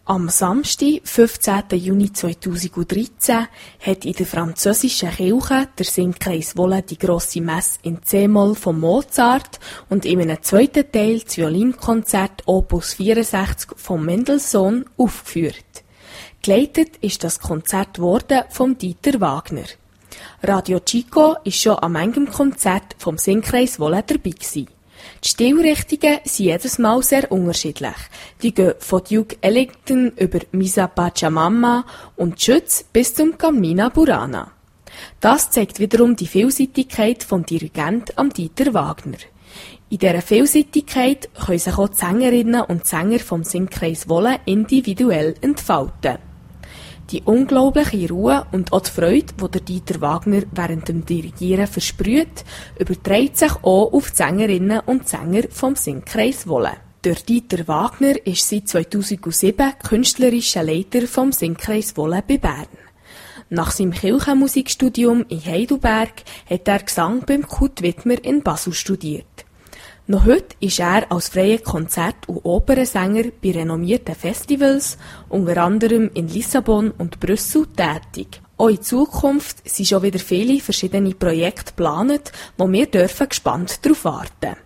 Am Samstag, 15. Juni 2013, hat in der französischen Kirche der Singkreis Wolle die grosse Messe in C-Moll von Mozart und in einem zweiten Teil das Violinkonzert Opus 64 von Mendelssohn aufgeführt. Geleitet ist das Konzert worden von Dieter Wagner. Radio Chico ist schon an manchem Konzert vom Singkreis Wolle dabei gewesen. Die Stilrichtungen sind jedes Mal sehr unterschiedlich. Die gehen von Duke Ellington über Misa Pachamama und Schütz bis zum Carmina Burana. Das zeigt wiederum die Vielseitigkeit vom Dirigent am Dieter Wagner. In dieser Vielseitigkeit können sich auch die Sängerinnen und Sänger vom Singkreis Wolle individuell entfalten. Die unglaubliche Ruhe und auch die Freude, die der Dieter Wagner während dem Dirigieren versprüht, überträgt sich auch auf die Sängerinnen und Sänger vom Singkreis Wolle. Der Dieter Wagner ist seit 2007 künstlerischer Leiter vom Singkreis Wolle bei Bern. Nach seinem Kirchenmusikstudium in Heidelberg hat er Gesang beim Kurt Widmer in Basel studiert. Noch heute ist er als freier Konzert- und Opernsänger bei renommierten Festivals, unter anderem in Lissabon und Brüssel, tätig. Auch in Zukunft sind schon wieder viele verschiedene Projekte geplant, wo wir gespannt darauf warten.